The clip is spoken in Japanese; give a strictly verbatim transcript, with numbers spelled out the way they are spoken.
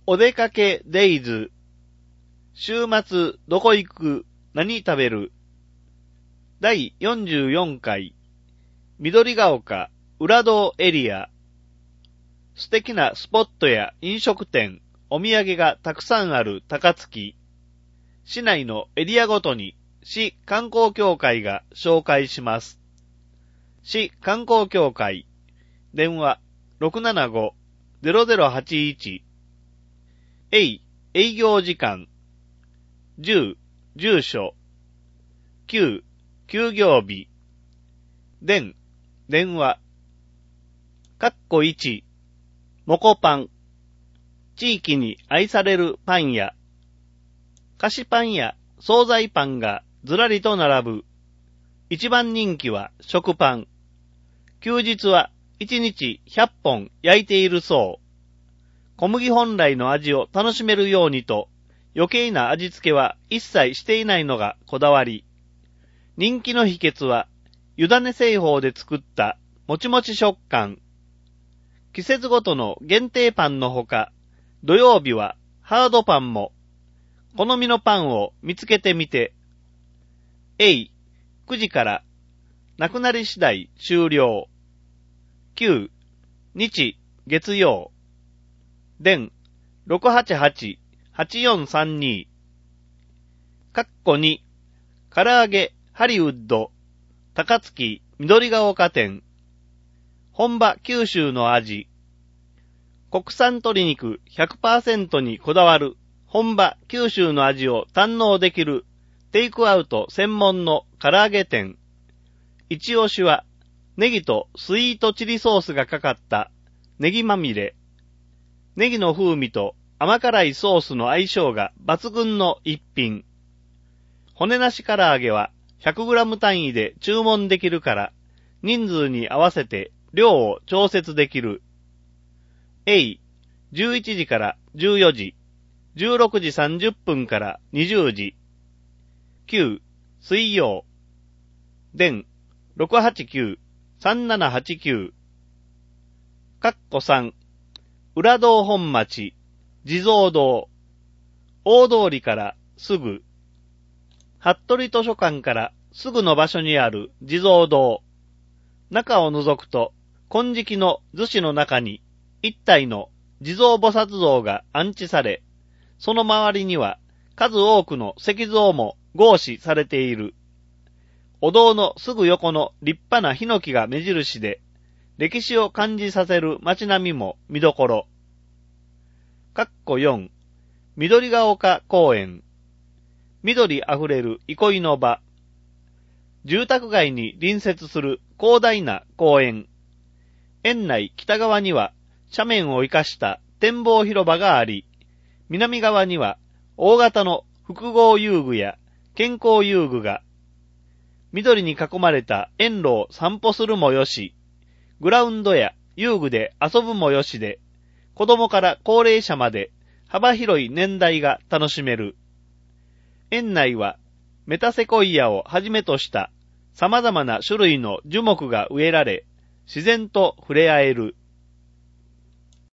お出かけデイズ。週末どこ行く？何食べる？だいよんじゅうよんかい。緑が丘裏道エリア。素敵なスポットや飲食店、お土産がたくさんある高槻。市内のエリアごとに市観光協会が紹介します。市観光協会。電話 ろくななご ゼロゼロはちいち。えい、営業時間。じゅう、住所。きゅう、休業日。電、電話。かっこいち、モコパン。地域に愛されるパン屋。菓子パンや惣菜パンがずらりと並ぶ。一番人気は食パン。休日はいちにちひゃっぽん焼いているそう。小麦本来の味を楽しめるようにと、余計な味付けは一切していないのがこだわり。人気の秘訣は、湯種製法で作ったもちもち食感。季節ごとの限定パンのほか、土曜日はハードパンも、好みのパンを見つけてみて。えい、くじから、なくなり次第終了。きゅう、日、月曜。電、ろくはちはち はちよんさんに。かっこに、唐揚げハリウッド、高槻緑が丘店。本場九州の味。国産鶏肉 ひゃくパーセント にこだわる本場九州の味を堪能できるテイクアウト専門の唐揚げ店。一押しはネギとスイートチリソースがかかったネギまみれ。ネギの風味と甘辛いソースの相性が抜群の一品。骨なし唐揚げは ひゃくグラム 単位で注文できるから人数に合わせて量を調節できる。えい、じゅういちじからじゅうよじ、じゅうろくじさんじゅっぷんからにじゅうじ。きゅう、水曜。電、ろくはちきゅう さんななはちきゅう。かっこさん、裏道本町、地蔵堂。大通りからすぐ。服部図書館からすぐの場所にある地蔵堂。中を覗くと、金色の厨子の中に一体の地蔵菩薩像が安置され、その周りには数多くの石像も合祀されている。お堂のすぐ横の立派なヒノキが目印で、歴史を感じさせる街並みも見どころ。かっこよん、緑が丘公園。緑あふれる憩いの場。住宅街に隣接する広大な公園。園内北側には斜面を生かした展望広場があり、南側には大型の複合遊具や健康遊具が、緑に囲まれた園路を散歩するもよし、グラウンドや遊具で遊ぶもよしで、子供から高齢者まで幅広い年代が楽しめる。園内はメタセコイアをはじめとした様々な種類の樹木が植えられ、自然と触れ合える。